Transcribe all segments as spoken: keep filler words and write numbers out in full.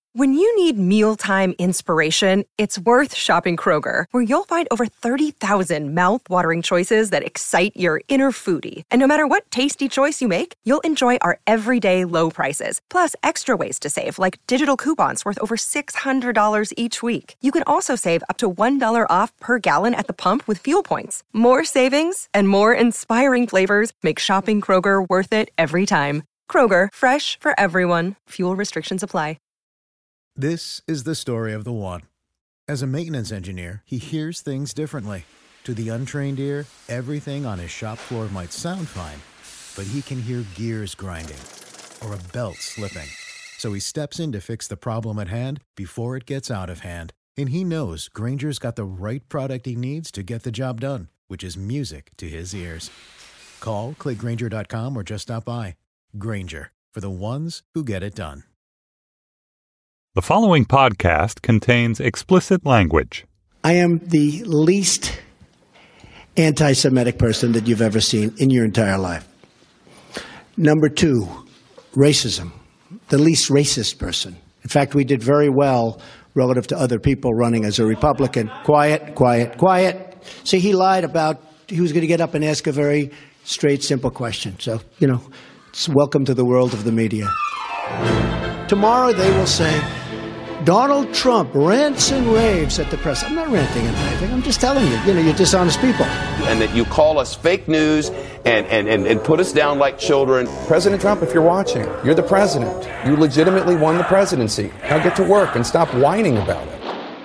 When you need mealtime inspiration, it's worth shopping Kroger, where you'll find over thirty thousand mouth-watering choices that excite your inner foodie. And no matter what tasty choice you make, you'll enjoy our everyday low prices, plus extra ways to save, like digital coupons worth over six hundred dollars each week. You can also save up to one dollar off per gallon at the pump with fuel points. More savings and more inspiring flavors make shopping Kroger worth it every time. Kroger, fresh for everyone. Fuel restrictions apply. This is the story of the one. As a maintenance engineer, he hears things differently. To the untrained ear, everything on his shop floor might sound fine, but he can hear gears grinding or a belt slipping. So he steps in to fix the problem at hand before it gets out of hand. And he knows Grainger's got the right product he needs to get the job done, which is music to his ears. Call, click Grainger dot com, or just stop by. Grainger, for the ones who get it done. The following podcast contains explicit language. I am the least anti-Semitic person that you've ever seen in your entire life. Number two, racism. The least racist person. In fact, we did very well relative to other people running as a Republican. Quiet, quiet, quiet. See, he lied about he was going to get up and ask a very straight, simple question. So, you know, it's welcome to the world of the media. Tomorrow they will say, Donald Trump rants and raves at the press. I'm not ranting and raving. I'm just telling you, you know, you're dishonest people. And that you call us fake news and, and, and, and put us down like children. President Trump, if you're watching, you're the president. You legitimately won the presidency. Now get to work and stop whining about it.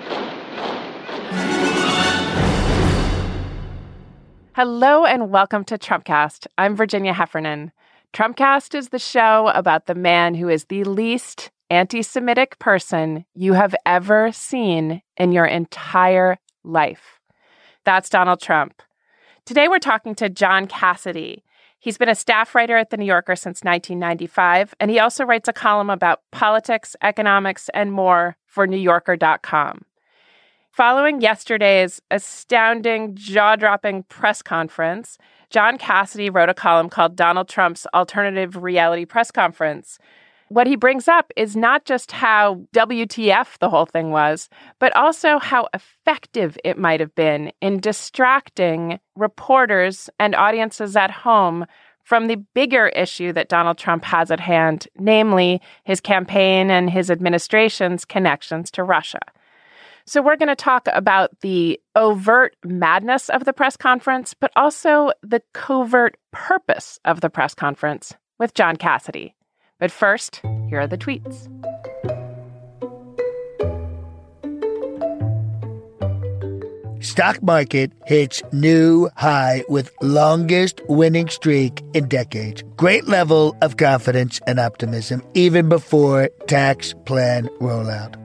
Hello and welcome to Trumpcast. I'm Virginia Heffernan. Trumpcast is the show about the man who is the least anti-Semitic person you have ever seen in your entire life. That's Donald Trump. Today we're talking to John Cassidy. He's been a staff writer at The New Yorker since nineteen ninety-five, and he also writes a column about politics, economics, and more for New Yorker dot com. Following yesterday's astounding, jaw-dropping press conference, John Cassidy wrote a column called Donald Trump's Alternative Reality Press Conference. What he brings up is not just how W T F the whole thing was, but also how effective it might have been in distracting reporters and audiences at home from the bigger issue that Donald Trump has at hand, namely his campaign and his administration's connections to Russia. So we're going to talk about the overt madness of the press conference, but also the covert purpose of the press conference with John Cassidy. But first, here are the tweets. Stock market hits new high with longest winning streak in decades. Great level of confidence and optimism even before tax plan rollout.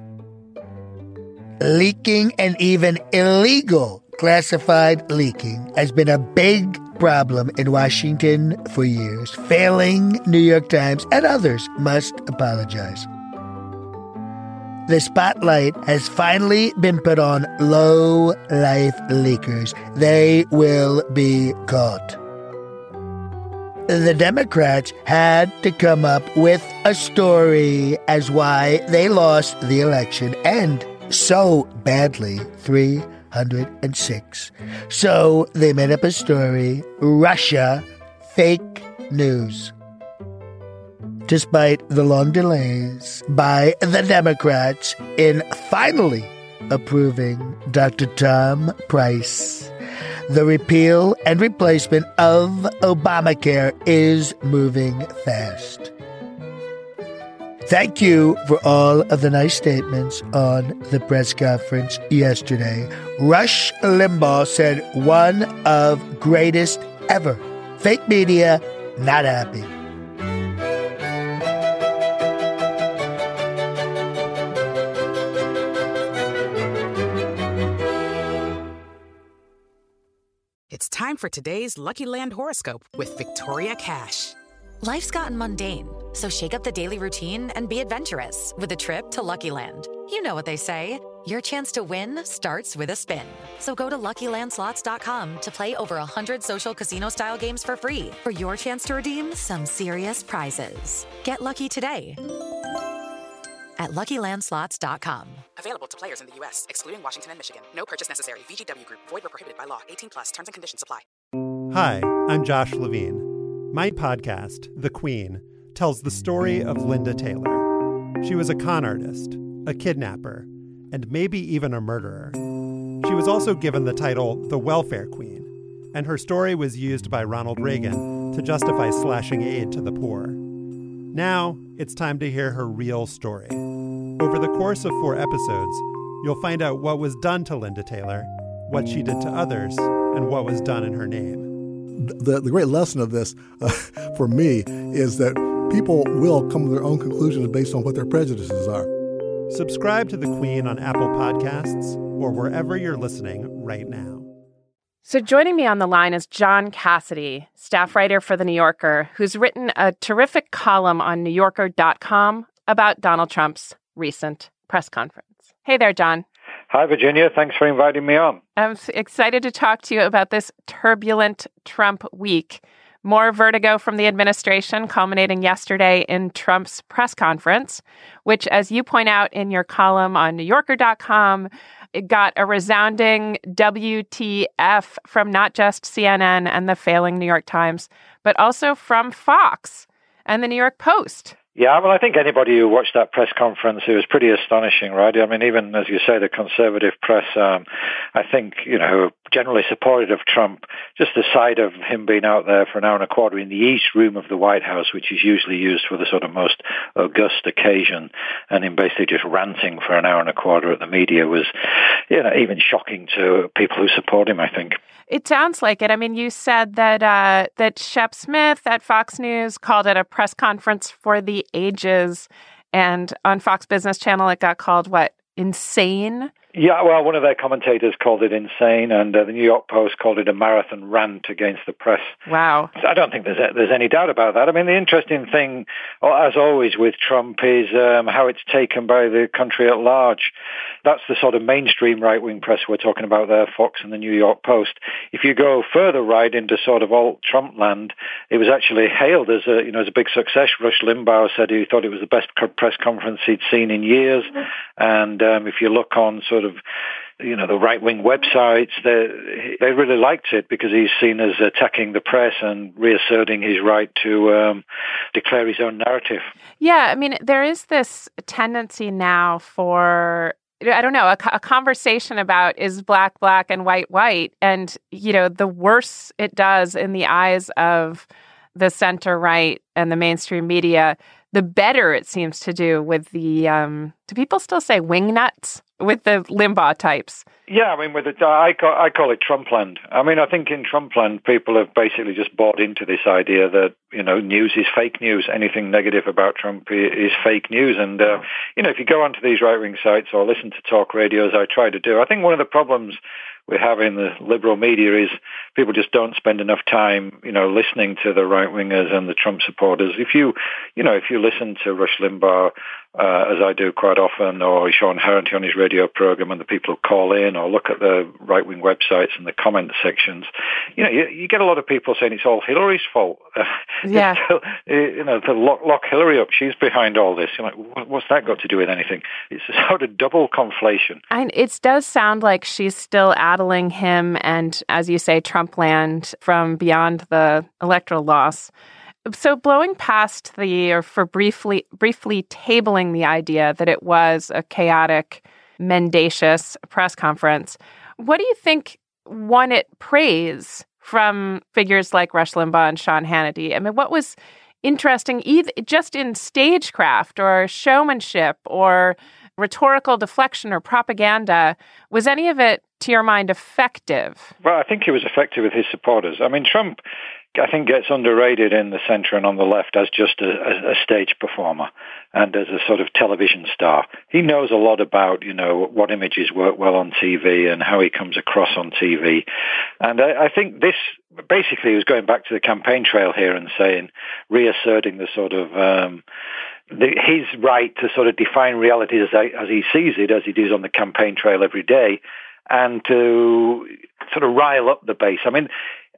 Leaking and even illegal classified leaking has been a big problem in Washington for years. Failing New York Times and others must apologize. The spotlight has finally been put on low-life leakers. They will be caught. The Democrats had to come up with a story as why they lost the election, and so badly, three hundred six. So they made up a story, Russia, fake news. Despite the long delays by the Democrats in finally approving Doctor Tom Price, the repeal and replacement of Obamacare is moving fast. Thank you for all of the nice statements on the press conference yesterday. Rush Limbaugh said one of greatest ever. Fake media, not happy. It's time for today's Lucky Land horoscope with Victoria Cash. Life's gotten mundane, so shake up the daily routine and be adventurous with a trip to Lucky Land. You know what they say, your chance to win starts with a spin. So go to Lucky Land Slots dot com to play over one hundred social casino-style games for free for your chance to redeem some serious prizes. Get lucky today at Lucky Land Slots dot com. Available to players in the U S, excluding Washington and Michigan. No purchase necessary. V G W Group. Void or prohibited by law. eighteen plus. Terms and conditions apply. Hi, I'm Josh Levine. My podcast, The Queen, tells the story of Linda Taylor. She was a con artist, a kidnapper, and maybe even a murderer. She was also given the title the Welfare Queen, and her story was used by Ronald Reagan to justify slashing aid to the poor. Now, it's time to hear her real story. Over the course of four episodes, you'll find out what was done to Linda Taylor, what she did to others, and what was done in her name. The, the great lesson of this, uh, for me, is that people will come to their own conclusions based on what their prejudices are. Subscribe to The Queen on Apple Podcasts or wherever you're listening right now. So joining me on the line is John Cassidy, staff writer for The New Yorker, who's written a terrific column on New Yorker dot com about Donald Trump's recent press conference. Hey there, John. Hi, Virginia. Thanks for inviting me on. I'm excited to talk to you about this turbulent Trump week. More vertigo from the administration, culminating yesterday in Trump's press conference, which, as you point out in your column on New Yorker dot com, it got a resounding W T F from not just C N N and the failing New York Times, but also from Fox and the New York Post. Yeah, well, I think anybody who watched that press conference, it was pretty astonishing, right? I mean, even, as you say, the conservative press, um, I think, you know, generally supportive of Trump, just the sight of him being out there for an hour and a quarter in the East Room of the White House, which is usually used for the sort of most august occasion, and him basically just ranting for an hour and a quarter at the media was, you know, even shocking to people who support him, I think. It sounds like it. I mean, you said that uh, that Shep Smith at Fox News called it a press conference for the ages, and on Fox Business Channel it got called, what, insane? Yeah, well, one of their commentators called it insane, and uh, the New York Post called it a marathon rant against the press. Wow. I don't think there's there's any doubt about that. I mean, the interesting thing, as always with Trump, is um, how it's taken by the country at large. That's the sort of mainstream right-wing press we're talking about there, Fox and the New York Post. If you go further right into sort of alt-Trump land, it was actually hailed as a, you know, as a big success. Rush Limbaugh said he thought it was the best press conference he'd seen in years. And um, if you look on sort of, you know, the right-wing websites, they they really liked it because he's seen as attacking the press and reasserting his right to um, declare his own narrative. Yeah, I mean, there is this tendency now for, I don't know, a, a conversation about is black black and white white. And, you know, the worse it does in the eyes of the center-right and the mainstream media, the better it seems to do with the, um, do people still say wingnuts? With the Limbaugh types. Yeah, I mean, with the, I call, I call it Trumpland. I mean, I think in Trumpland, people have basically just bought into this idea that, you know, news is fake news. Anything negative about Trump is fake news. And, uh, you know, if you go onto these right-wing sites or listen to talk radios, I try to do, I think one of the problems we have in the liberal media is people just don't spend enough time, you know, listening to the right-wingers and the Trump supporters. If you, you know, if you listen to Rush Limbaugh, uh, as I do quite often, or Sean Hannity on his radio program, and the people who call in, or look at the right-wing websites and the comment sections, you know, you, you get a lot of people saying it's all Hillary's fault. Yeah. Still, you know, to lock, lock Hillary up, she's behind all this. You're like, what's that got to do with anything? It's a sort of double conflation. And it does sound like she's still adling him and, as you say, Trumpland from beyond the electoral loss. So blowing past the, or for briefly briefly tabling the idea that it was a chaotic, mendacious press conference, what do you think won it praise from figures like Rush Limbaugh and Sean Hannity? I mean, what was interesting, either just in stagecraft or showmanship or rhetorical deflection or propaganda? Was any of it, to your mind, effective? Well, I think it was effective with his supporters. I mean, Trump, I think, gets underrated in the center and on the left as just a, a, a stage performer and as a sort of television star. He knows a lot about, you know, what images work well on T V and how he comes across on T V. And I, I think this basically was going back to the campaign trail here and saying, reasserting the sort of, um, the, his right to sort of define reality as, as he sees it, as he does on the campaign trail every day, and to sort of rile up the base. I mean,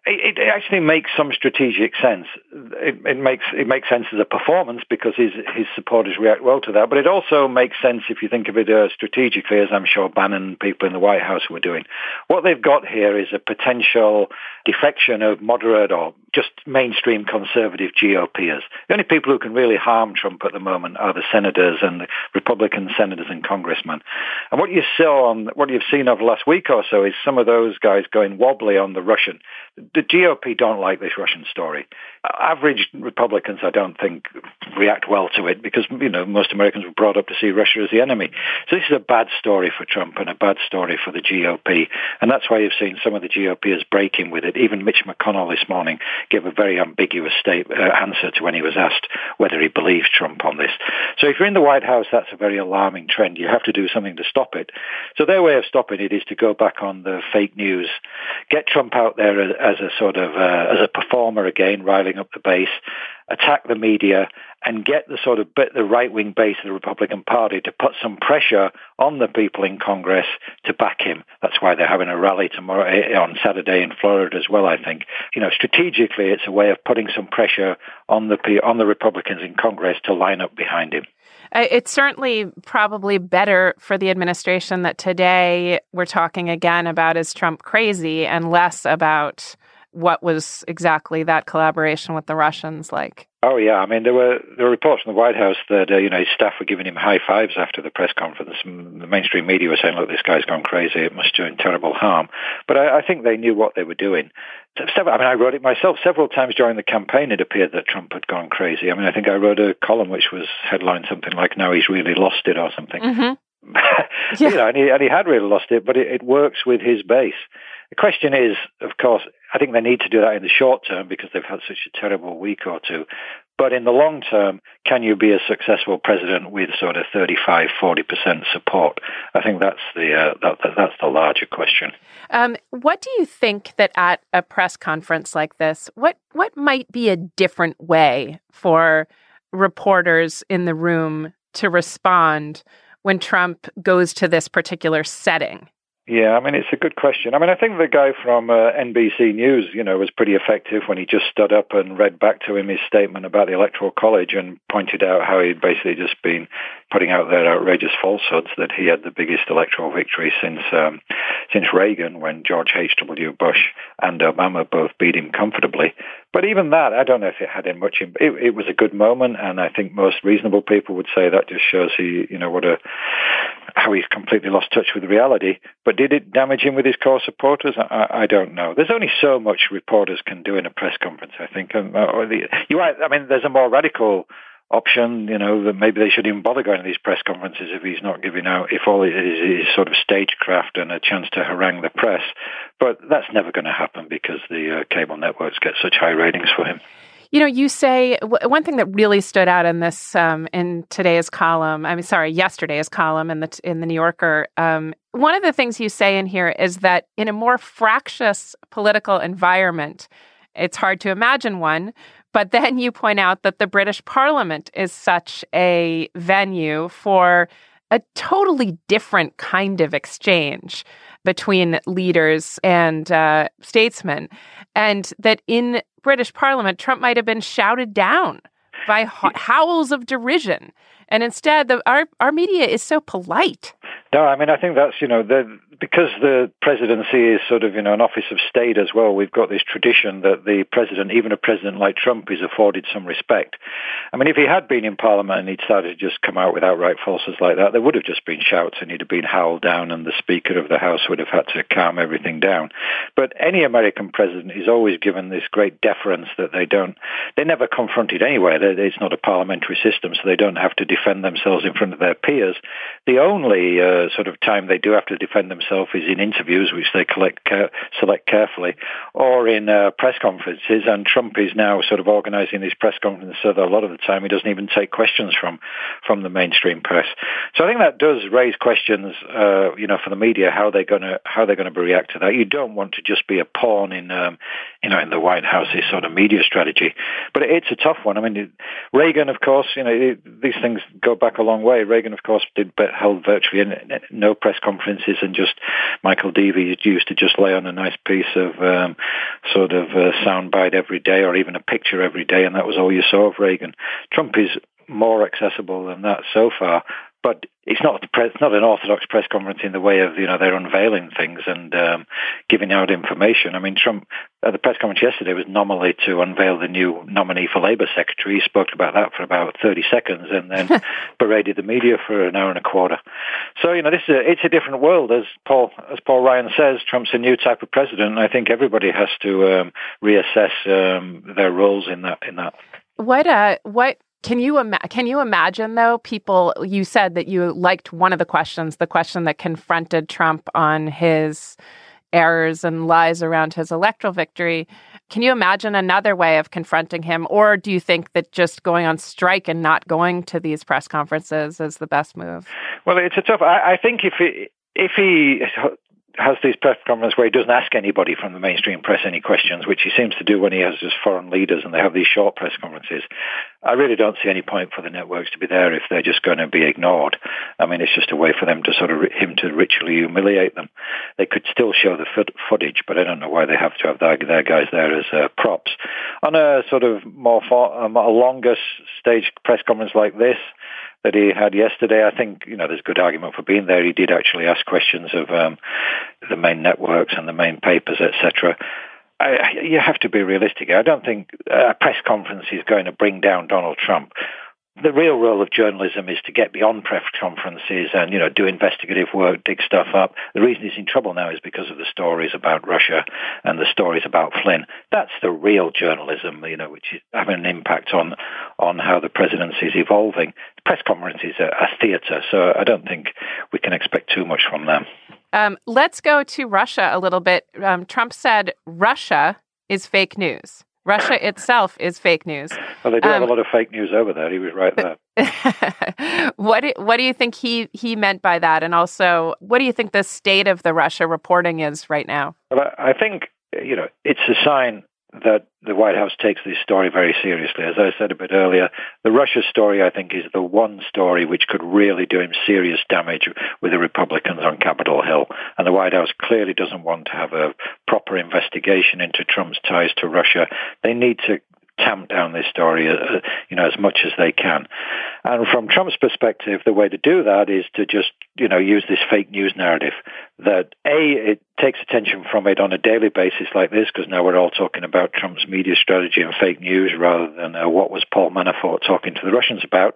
It, it actually makes some strategic sense. It, it makes it makes sense as a performance because his his supporters react well to that. But it also makes sense if you think of it uh, strategically, as I'm sure Bannon and people in the White House were doing. What they've got here is a potential defection of moderate or just mainstream conservative G O Pers. The only people who can really harm Trump at the moment are the senators and the Republican senators and congressmen. And what you saw on what you've seen over the last week or so is some of those guys going wobbly on the Russian. The G O P don't like this Russian story. Average Republicans, I don't think, react well to it because, you know, most Americans were brought up to see Russia as the enemy. So this is a bad story for Trump and a bad story for the G O P. And that's why you've seen some of the G O Pers breaking with it. Even Mitch McConnell this morning gave a very ambiguous state, uh, answer to when he was asked whether he believes Trump on this. So if you're in the White House, that's a very alarming trend. You have to do something to stop it. So their way of stopping it is to go back on the fake news, get Trump out there as, as a sort of, uh, as a performer again, riling up the base, attack the media, and get the sort of bit, the right-wing base of the Republican Party to put some pressure on the people in Congress to back him. That's why they're having a rally tomorrow on Saturday in Florida as well, I think. You know, strategically, it's a way of putting some pressure on the on the Republicans in Congress to line up behind him. It's certainly probably better for the administration that today we're talking again about is Trump crazy and less about what was exactly that collaboration with the Russians like. Oh, yeah. I mean, there were there were reports from the White House that, uh, you know, his staff were giving him high fives after the press conference. The mainstream media were saying, look, this guy's gone crazy. It must do him terrible harm. But I, I think they knew what they were doing. I mean, I wrote it myself several times during the campaign. It appeared that Trump had gone crazy. I mean, I think I wrote a column which was headlined something like, now he's really lost it or something. Mm-hmm. Yeah. You know, and he, and he had really lost it, but it, it works with his base. The question is, of course, I think they need to do that in the short term because they've had such a terrible week or two. But in the long term, can you be a successful president with sort of thirty-five, forty percent support? I think that's the uh, that, that's the larger question. Um, what do you think that at a press conference like this, what what might be a different way for reporters in the room to respond when Trump goes to this particular setting? Yeah, I mean, it's a good question. I mean, I think the guy from uh, N B C News, you know, was pretty effective when he just stood up and read back to him his statement about the Electoral College and pointed out how he'd basically just been putting out their outrageous falsehoods that he had the biggest electoral victory since um, since Reagan, when George H W Bush and Obama both beat him comfortably. But even that, I don't know if it had much. It, it was a good moment, and I think most reasonable people would say that just shows he, you know, what a how he's completely lost touch with reality. But did it damage him with his core supporters? I, I don't know. There's only so much reporters can do in a press conference, I think. Um, or the, you might, I mean, there's a more radical option, you know, that maybe they should even bother going to these press conferences if he's not giving out, if all it is is sort of stagecraft and a chance to harangue the press. But that's never going to happen because the uh, cable networks get such high ratings for him. You know, you say w- one thing that really stood out in this, um, in today's column, I mean, sorry, yesterday's column in the in the New Yorker, um, one of the things you say in here is that in a more fractious political environment, it's hard to imagine one, but then you point out that the British Parliament is such a venue for a totally different kind of exchange between leaders and uh, statesmen, and that in British Parliament, Trump might have been shouted down by howls of derision. And instead, the, our our media is so polite. No, I mean, I think that's, you know, the, because the presidency is sort of, you know, an office of state as well, we've got this tradition that the president, even a president like Trump, is afforded some respect. I mean, if he had been in Parliament and he'd started to just come out with outright falsehoods like that, there would have just been shouts and he'd have been howled down and the Speaker of the House would have had to calm everything down. But any American president is always given this great deference that they don't, they're never confronted anyway. It's not a parliamentary system, so they don't have to defend themselves in front of their peers. The only uh, sort of time they do have to defend themselves is in interviews, which they collect, care, select carefully, or in uh, press conferences. And Trump is now sort of organizing these press conferences so that a lot of the time he doesn't even take questions from from the mainstream press. So I think that does raise questions, uh, you know, for the media, how they're going to how they're going to react to that. You don't want to just be a pawn in, um, you know, in the White House's sort of media strategy. But it's a tough one. I mean, Reagan, of course, you know, it, these things go back a long way. Reagan, of course, did held virtually no press conferences and just Michael Deavy used to just lay on a nice piece of um, sort of uh, soundbite every day, or even a picture every day, and that was all you saw of Reagan. Trump is more accessible than that so far. But it's not the press, not an orthodox press conference in the way of, you know, they're unveiling things and um, giving out information. I mean, Trump, at the press conference yesterday, was nominally to unveil the new nominee for Labor Secretary. He spoke about that for about thirty seconds and then berated the media for an hour and a quarter. So, you know, this is a, it's a different world. As Paul, as Paul Ryan says, Trump's a new type of president, and I think everybody has to um, reassess um, their roles in that. In that. What, uh, what, Can you ima- can you imagine, though, people, you said that you liked one of the questions, the question that confronted Trump on his errors and lies around his electoral victory. Can you imagine another way of confronting him? Or do you think that just going on strike and not going to these press conferences is the best move? Well, it's a tough, I, I think if he, if he has these press conferences where he doesn't ask anybody from the mainstream press any questions, which he seems to do when he has just foreign leaders and they have these short press conferences, I really don't see any point for the networks to be there if they're just going to be ignored. I mean, it's just a way for them to sort of, him to ritually humiliate them. They could still show the foot, footage, but I don't know why they have to have their, their guys there as uh, props. On a sort of more, for, um, a longer stage press conference like this, that he had yesterday, I think, you know, there's good argument for being there. He did actually ask questions of um, the main networks and the main papers, et cetera. I, you have to be realistic. I don't think a press conference is going to bring down Donald Trump. The real role of journalism is to get beyond press conferences and, you know, do investigative work, dig stuff up. The reason he's in trouble now is because of the stories about Russia and the stories about Flynn. That's the real journalism, you know, which is having an impact on, on how the presidency is evolving. The press conference is a, a theater, so I don't think we can expect too much from them. Um, let's go to Russia a little bit. Um, Trump said Russia is fake news. Russia itself is fake news. Well, they do um, have a lot of fake news over there. He was right there. what do, what do you think he, he meant by that? And also, what do you think the state of the Russia reporting is right now? Well, I think, you know, it's a sign that the White House takes this story very seriously. As I said a bit earlier, the Russia story, I think, is the one story which could really do him serious damage with the Republicans on Capitol Hill. And the White House clearly doesn't want to have a proper investigation into Trump's ties to Russia. They need to tamp down this story, uh, you know, as much as they can. And from Trump's perspective, the way to do that is to just, you know, use this fake news narrative that, A, it takes attention from it on a daily basis like this, because now we're all talking about Trump's media strategy and fake news rather than uh, what was Paul Manafort talking to the Russians about.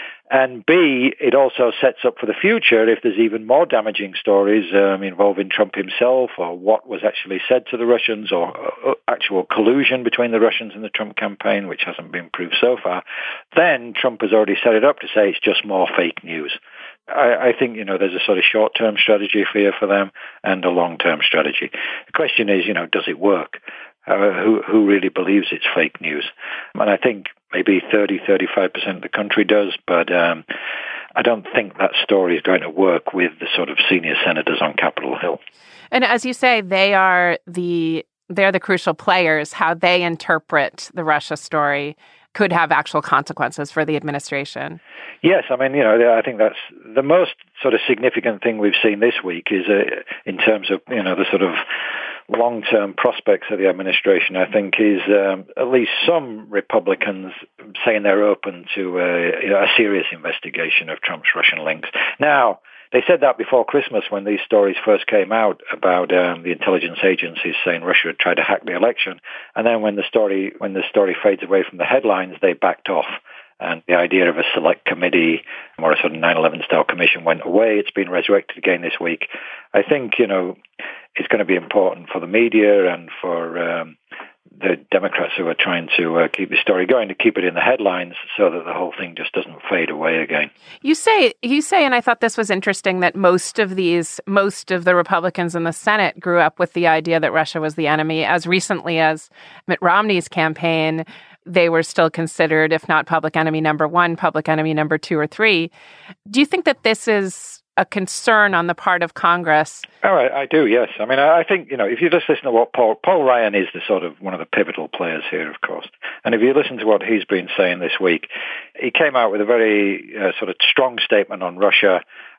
And B, it also sets up for the future if there's even more damaging stories um, involving Trump himself or what was actually said to the Russians or uh, actual collusion between the Russians and the Trump campaign, which hasn't been proved so far. Then Trump has already set it up to say it's just more fake news. I, I think, you know, there's a sort of short-term strategy here for them and a long-term strategy. The question is, you know, does it work? Uh, who, who really believes it's fake news? And I think maybe thirty, thirty-five percent of the country does, but um, I don't think that story is going to work with the sort of senior senators on Capitol Hill. And as you say, they are the they're the crucial players. How they interpret the Russia story could have actual consequences for the administration. Yes, I mean, you know, I think that's the most sort of significant thing we've seen this week is uh, in terms of, you know, the sort of long-term prospects of the administration, I think, is um, at least some Republicans saying they're open to a, you know, a serious investigation of Trump's Russian links. Now, they said that before Christmas when these stories first came out about um, the intelligence agencies saying Russia had tried to hack the election. And then when the story when the story fades away from the headlines, they backed off. And the idea of a select committee or a sort of nine eleven style commission went away. It's been resurrected again this week. I think, you know, it's going to be important for the media and for um, the Democrats who are trying to uh, keep the story going to keep it in the headlines so that the whole thing just doesn't fade away again. You say, you say, and I thought this was interesting, that most of these, most of the Republicans in the Senate grew up with the idea that Russia was the enemy. As recently as Mitt Romney's campaign, they were still considered, if not public enemy number one, public enemy number two or three. Do you think that this is a concern on the part of Congress? Oh, I, I do, yes. I mean, I, I think, you know, if you just listen to what Paul, Paul Ryan is the sort of one of the pivotal players here, of course. And if you listen to what he's been saying this week, he came out with a very uh, sort of strong statement on Russia.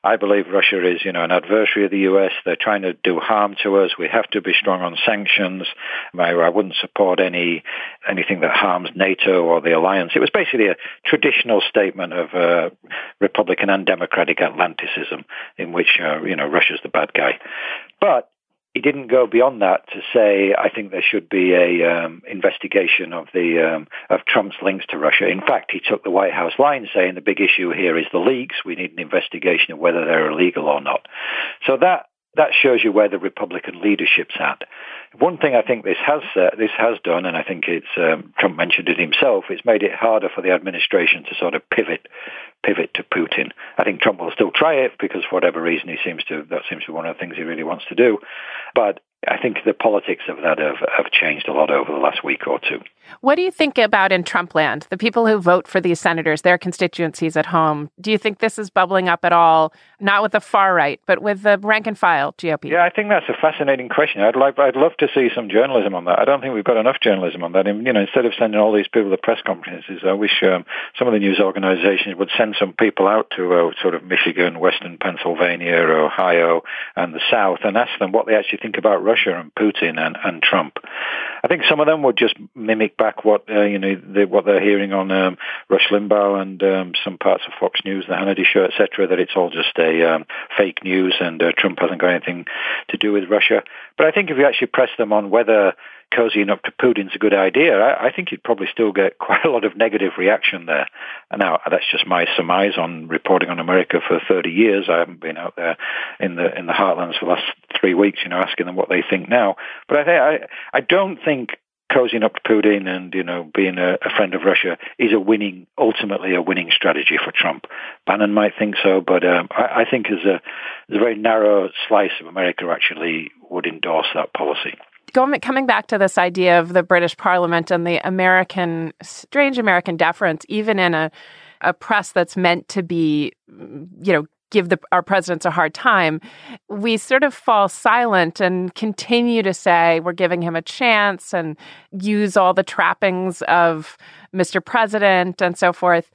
I believe Russia is, you know, an adversary of the U S. They're trying to do harm to us. We have to be strong on sanctions. I, I wouldn't support any anything that harms NATO or the alliance. It was basically a traditional statement of uh, Republican and Democratic Atlanticism, in which, uh, you know, Russia's the bad guy. But he didn't go beyond that to say, I think there should be a um, investigation of the um, of Trump's links to Russia. In fact, he took the White House line saying the big issue here is the leaks. We need an investigation of whether they're illegal or not. So that that shows you where the Republican leadership's at. One thing I think this has uh, this has done, and I think it's um, Trump mentioned it himself, it's made it harder for the administration to sort of pivot pivot to Putin. I think Trump will still try it because for whatever reason he seems to that seems to be one of the things he really wants to do. But I think the politics of that have, have changed a lot over the last week or two. What do you think about in Trump land, the people who vote for these senators, their constituencies at home? Do you think this is bubbling up at all, not with the far right, but with the rank and file G O P? Yeah, I think that's a fascinating question. I'd like, I'd love to see some journalism on that. I don't think we've got enough journalism on that. And, you know, instead of sending all these people to press conferences, I wish um, some of the news organizations would send some people out to uh, sort of Michigan, Western Pennsylvania, Ohio, and the South, and ask them what they actually think about Russia and Putin and, and Trump. I think some of them would just mimic back what uh, you know the, what they're hearing on um, Rush Limbaugh and um, some parts of Fox News, the Hannity show, et cetera. That it's all just a um, fake news and uh, Trump hasn't got anything to do with Russia. But I think if you actually press them on whether cozying up to Putin's a good idea, I, I think you'd probably still get quite a lot of negative reaction there. And now that's just my surmise on reporting on America for thirty years. I haven't been out there in the in the heartlands for the last three weeks, you know, asking them what they think now. But I think I I don't think cozying up to Putin and, you know, being a, a friend of Russia is a winning, ultimately a winning strategy for Trump. Bannon might think so, but um, I, I think as a, as a very narrow slice of America actually would endorse that policy. Going, coming back to this idea of the British Parliament and the American, strange American deference, even in a, a press that's meant to be, you know, give the, our presidents a hard time, we sort of fall silent and continue to say we're giving him a chance and use all the trappings of Mister President and so forth.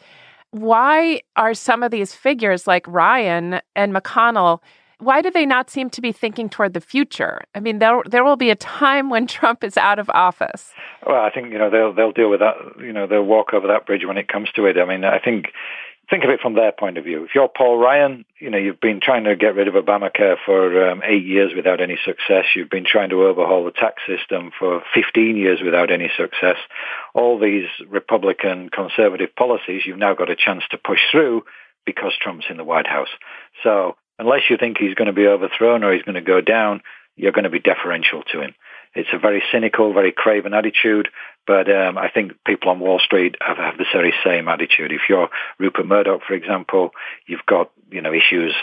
Why are some of these figures like Ryan and McConnell, why do they not seem to be thinking toward the future? I mean, there there will be a time when Trump is out of office. Well, I think, you know, they'll they'll deal with that. You know, they'll walk over that bridge when it comes to it. I mean, I think think of it from their point of view. If you're Paul Ryan, you know, you've been trying to get rid of Obamacare for um, eight years without any success. You've been trying to overhaul the tax system for fifteen years without any success. All these Republican conservative policies you've now got a chance to push through because Trump's in the White House. So unless you think he's going to be overthrown or he's going to go down, you're going to be deferential to him. It's a very cynical, very craven attitude, but um, I think people on Wall Street have, have the very same attitude. If you're Rupert Murdoch, for example, you've got, you know, issues.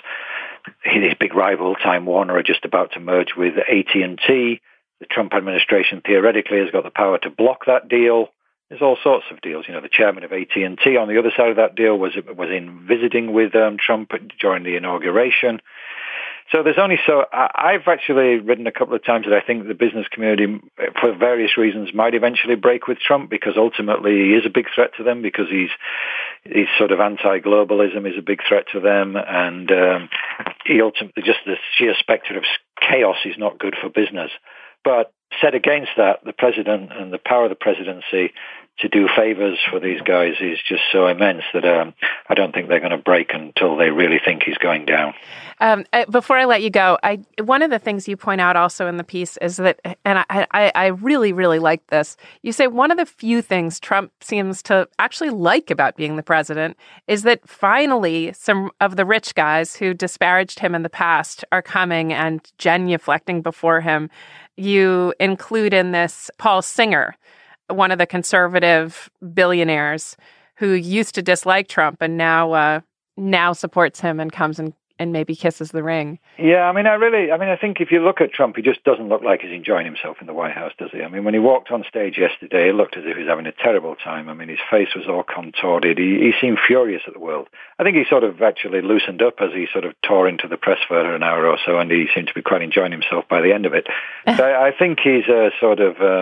His big rival, Time Warner, are just about to merge with A T and T. The Trump administration theoretically has got the power to block that deal. There's all sorts of deals. You know, the chairman of A T and T on the other side of that deal was was in visiting with um, Trump during the inauguration. So there's only so I've actually written a couple of times that I think the business community, for various reasons, might eventually break with Trump because ultimately he is a big threat to them because he's he's sort of anti-globalism is a big threat to them, and um, he ultimately just the sheer specter of chaos is not good for business. But set against that, the president and the power of the presidency to do favors for these guys is just so immense that um, I don't think they're going to break until they really think he's going down. Um, before I let you go, I one of the things you point out also in the piece is that, and I, I, I really, really like this, you say one of the few things Trump seems to actually like about being the president is that finally some of the rich guys who disparaged him in the past are coming and genuflecting before him. You include in this Paul Singer, one of the conservative billionaires who used to dislike Trump and now uh, now supports him and comes and, and maybe kisses the ring. Yeah, I mean, I really, I mean, I think if you look at Trump, he just doesn't look like he's enjoying himself in the White House, does he? I mean, when he walked on stage yesterday, it looked as if he was having a terrible time. I mean, his face was all contorted. He, he seemed furious at the world. I think he sort of actually loosened up as he sort of tore into the press for an hour or so, and he seemed to be quite enjoying himself by the end of it. So I, I think he's a sort of, um,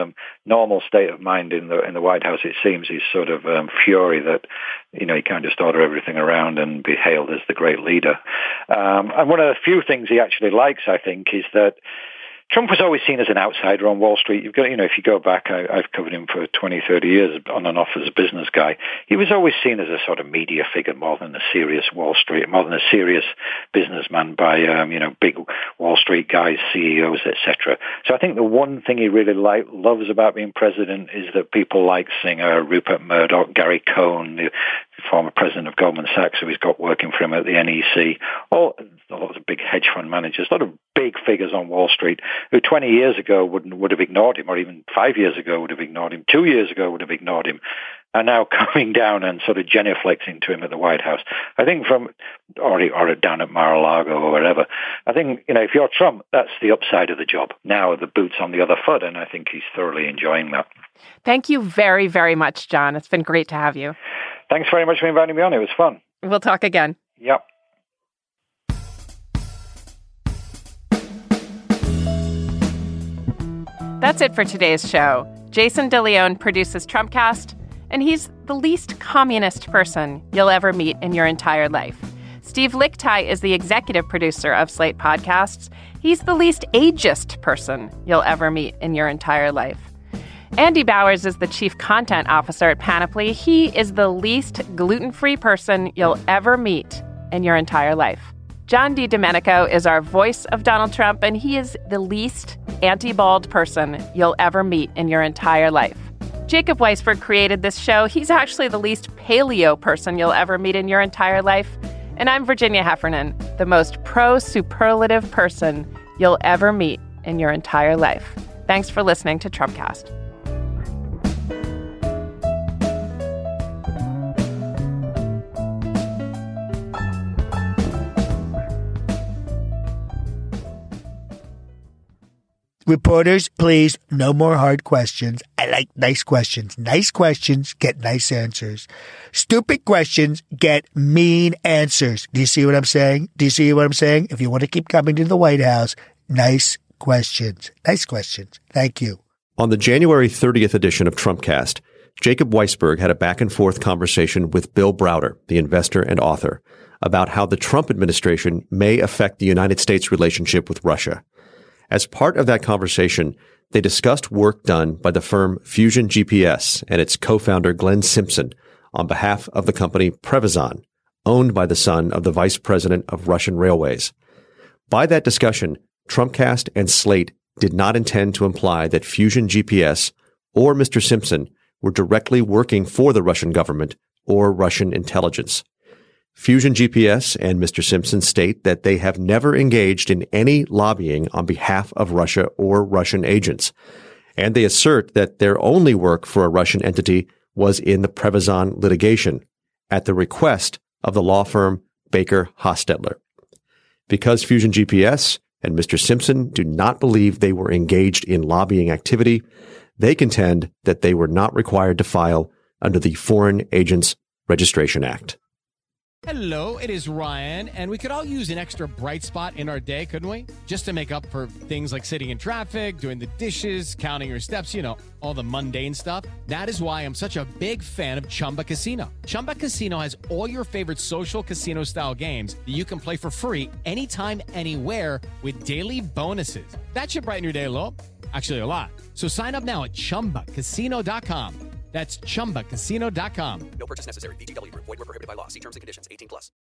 normal state of mind in the in the White House, it seems, is sort of um, fury that, you know, he can't just order everything around and be hailed as the great leader. Um, and one of the few things he actually likes, I think, is that Trump was always seen as an outsider on Wall Street. You've got, you know, if you go back, I, I've covered him for twenty, thirty years on and off as a business guy. He was always seen as a sort of media figure more than a serious Wall Street, more than a serious businessman by, um, you know, big Wall Street guys, C E Os, et cetera. So I think the one thing he really like, loves about being president is that people like Singer, Rupert Murdoch, Gary Cohn, the former president of Goldman Sachs, who he's got working for him at the N E C, all lots of big hedge fund managers, a lot of big figures on Wall Street who twenty years ago would would have ignored him, or even five years ago would have ignored him, two years ago would have ignored him, are now coming down and sort of genuflecting to him at the White House. I think from, or, or down at Mar-a-Lago or wherever, I think, you know, if you're Trump, that's the upside of the job. Now the boot's on the other foot, and I think he's thoroughly enjoying that. Thank you very, very much, John. It's been great to have you. Thanks very much for inviting me on. It was fun. We'll talk again. Yep. That's it for today's show. Jason DeLeon produces Trumpcast, and he's the least communist person you'll ever meet in your entire life. Steve Lickteig is the executive producer of Slate Podcasts. He's the least ageist person you'll ever meet in your entire life. Andy Bowers is the chief content officer at Panoply. He is the least gluten-free person you'll ever meet in your entire life. John DiDomenico is our voice of Donald Trump, and he is the least anti-bald person you'll ever meet in your entire life. Jacob Weisberg created this show. He's actually the least paleo person you'll ever meet in your entire life. And I'm Virginia Heffernan, the most pro-superlative person you'll ever meet in your entire life. Thanks for listening to Trumpcast. Reporters, please, no more hard questions. I like nice questions. Nice questions get nice answers. Stupid questions get mean answers. Do you see what I'm saying? Do you see what I'm saying? If you want to keep coming to the White House, nice questions. Nice questions. Thank you. On the January thirtieth edition of Trumpcast, Jacob Weisberg had a back-and-forth conversation with Bill Browder, the investor and author, about how the Trump administration may affect the United States' relationship with Russia. As part of that conversation, they discussed work done by the firm Fusion G P S and its co-founder Glenn Simpson on behalf of the company Prevezon, owned by the son of the vice president of Russian Railways. By that discussion, Trumpcast and Slate did not intend to imply that Fusion G P S or Mister Simpson were directly working for the Russian government or Russian intelligence. Fusion G P S and Mister Simpson state that they have never engaged in any lobbying on behalf of Russia or Russian agents, and they assert that their only work for a Russian entity was in the Prevezon litigation at the request of the law firm Baker Hostetler. Because Fusion G P S and Mister Simpson do not believe they were engaged in lobbying activity, they contend that they were not required to file under the Foreign Agents Registration Act. Hello, it is Ryan, and we could all use an extra bright spot in our day, couldn't we? Just to make up for things like sitting in traffic, doing the dishes, counting your steps, you know, all the mundane stuff. That is why I'm such a big fan of Chumba Casino. Chumba Casino has all your favorite social casino-style games that you can play for free anytime, anywhere with daily bonuses. That should brighten your day a little. Actually, a lot. So sign up now at chumba casino dot com. That's chumba casino dot com. No purchase necessary. V G W Group. Void where prohibited by law. See terms and conditions. eighteen plus.